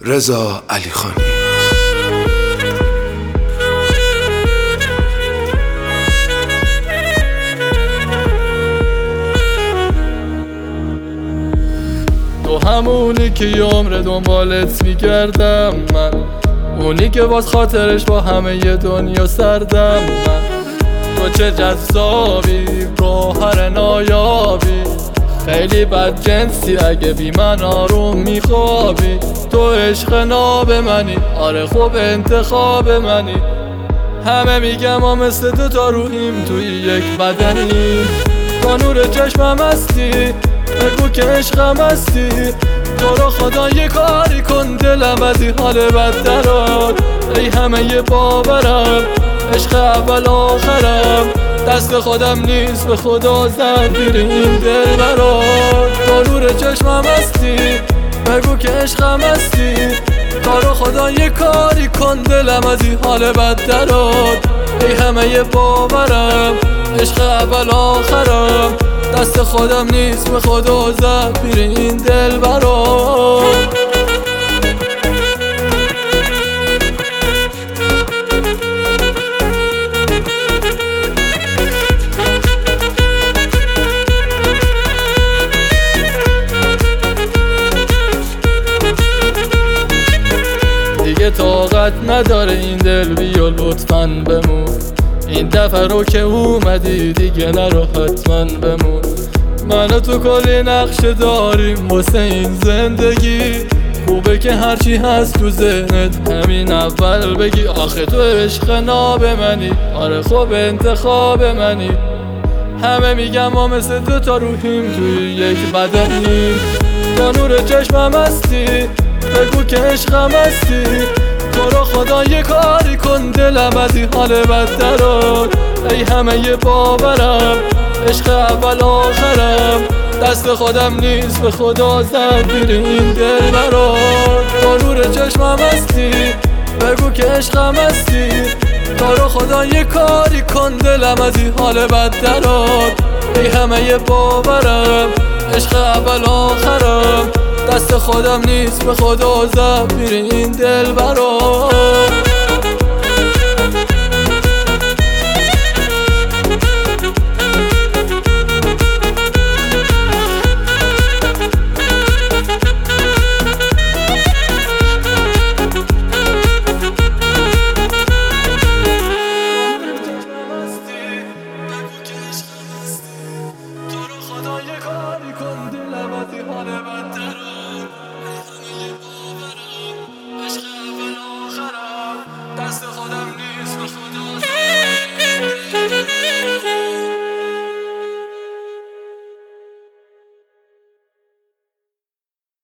رضا علیخانی. تو همونی که یه عمر دنبالت میگردم من، اونی که باز خاطرش با همه ی دنیا سردم من. تو چه جذابی، گوهر نایابی، خیلی بد جنسی اگه بی من آروم میخوابی. تو عشق ناب منی، آره خوب انتخاب منی. همه میگم ما مثل دو تا روحیم توی یک بدنی. تو نور چشمم هستی، بگو که عشقم هستی. تو رو خدا یه کاری کن، دلم از این حال بد دراد. ای همه ی باورم، عشق اول آخرم. دست خودم نیست به خدا زد گیر این دل برات. تو نور چشمم هستی، بگو که عشقم هستی. تو رو خدا یه کاری کن، دلم از این حال بد دراد. ای همه ی باورم، عشق اول آخرم. دست خودم نیست به خدا زد گیر این دل برات. دیگه طاقت نداره این دل، بیا لطفاً بمون. این دفعه رو که اومدی دیگه نرو حتماً بمون. من و تو کلی نقشه داریم واسه این زندگی. خوبه که هرچی هست تو ذهنت همین اول بگی. آخه تو عشق ناب منی، آره خوب انتخاب منی. همه میگم ما مثل دو تا روحیم توی یک بدنی. تو نور چشمم هستی، بگو که عشقم هستی. تو رو خدا یه کاری کن، دلم از این حال بد دراد. ای همه ی باورم، عشق اول آخرم. دست خودم نیست به خدا زد گیر این دل برات. تو نور چشمم هستی، بگو که عشقم هستی. تو رو خدا یه کاری کن، دلم از این حال بد دراد. ای همه ی باورم، عشق اول آخرم. دست خودم نیست به خدا زد گیر این دل برات.